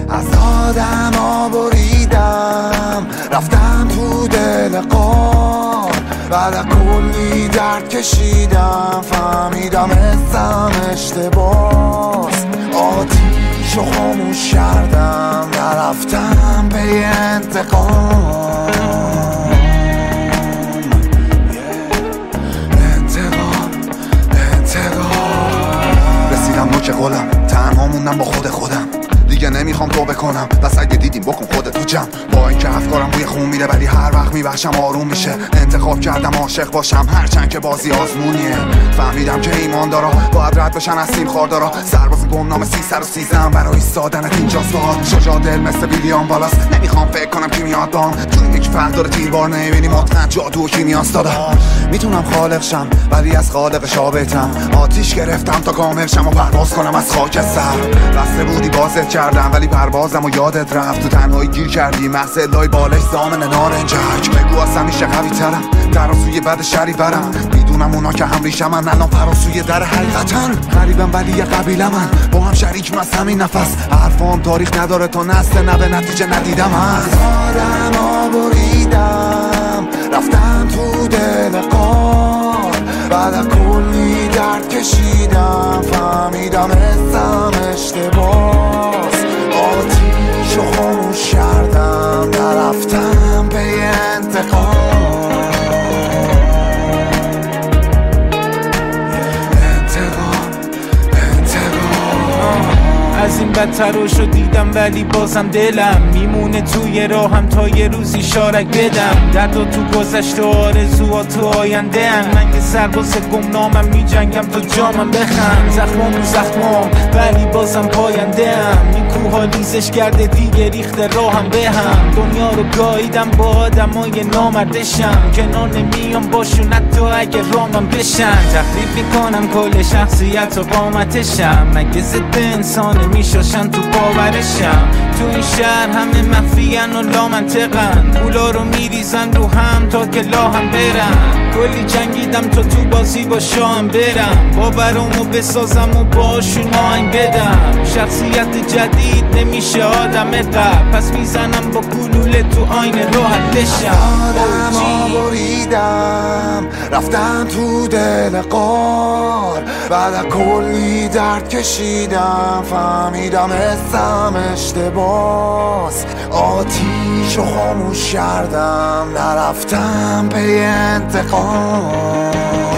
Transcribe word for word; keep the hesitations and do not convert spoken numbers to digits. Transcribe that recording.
از آدم ها بریدم رفتم تو دل قار بعد از کلی درد کشیدم فهمیدم حسم اشتباس آتیشو خاموش کردم نرفتم به انتقام انتقام انتقام رسیدم نوک قولم تنها موندم با خود خودم دیگه نمیخوام تو بکنم بس اگه دیدیم بکن خودت تو جمع با اینکه افکارم بوی خون میره ولی هر وقت میبخشم آروم میشه انتخاب کردم عاشق باشم هرچند که بازی آزمونیه فهمیدم که ایمان دارا باید رد بشن از سیم خاردارا سرباز گمنام سیصد و سیزدهم برای سادنت اینجاست باهات شجاع دل مثل ویلیام والاس نمیخوام فکر کنم کی میاد بام چون یک فرد داره تیربار نمیبینی مطمئن جادو و کیمیاست دادا میتونم خالق شم ولی از خالق شابتم آتیش گرفتم تا کامل شم و پرواز کنم از خاک سر بسته بودی بازت کردم ولی پروازم و یادت رفت تو تنهایی گیر کردی محض لای بالش زامن نارنجک بگو اصلا میشه قوی ترم ترازوی بد شری برم میدونم اونا که هم ریشم من الان فراسوی در حقیقتن غریبم ولی یه قبیله من با هم شریک از همین نفس حرفام تاریخ نداره تا نسل نه به نتیجه ندیدم از آدم ها بریدم رفتم تو دل قار بعد از کلی درد کشیدم فهمیدم حسم اشتباس آتیشو خاموش کردم نرفتم به انتقام انتقام انتقام از این بدتر رو دیدم ولی بازم دلم میمونه توی راهم تا یه روز اشارت بدم درد و تو گذشته آرزوها تو آینده هم من که سرباز گمنامم میجنگم تا جامم بخم زخمام و زخمام ولی بازم پاینده هم این کوها لیزش کرده دیگه ریخته راهم به هم دنیا رو گاییدم با آدم های نامردشم کنار نمیام باشون حتی اگه رامم بشن تخریب میکنم کل شخصیت و قامتشم مگه ضد انسان میشاشن تو باورشم تو این شهر همه مخفیان و لامنطقن پولا رو میریزن رو هم تا که لاهم برن کلی جنگیدم تا تو بازی با شام برم باورمو بسازم و باشون آهنگ بدم شخصیت جدید نمیشه آدم قبل پس میزنم با گلوله تو آینه راحت بشم آدم ها بریدم رفتم تو دل قار بعد از کلی درد کشیدم فهمیدم حسم اشتباس آتیشو خاموش کردم نرفتم به انتقام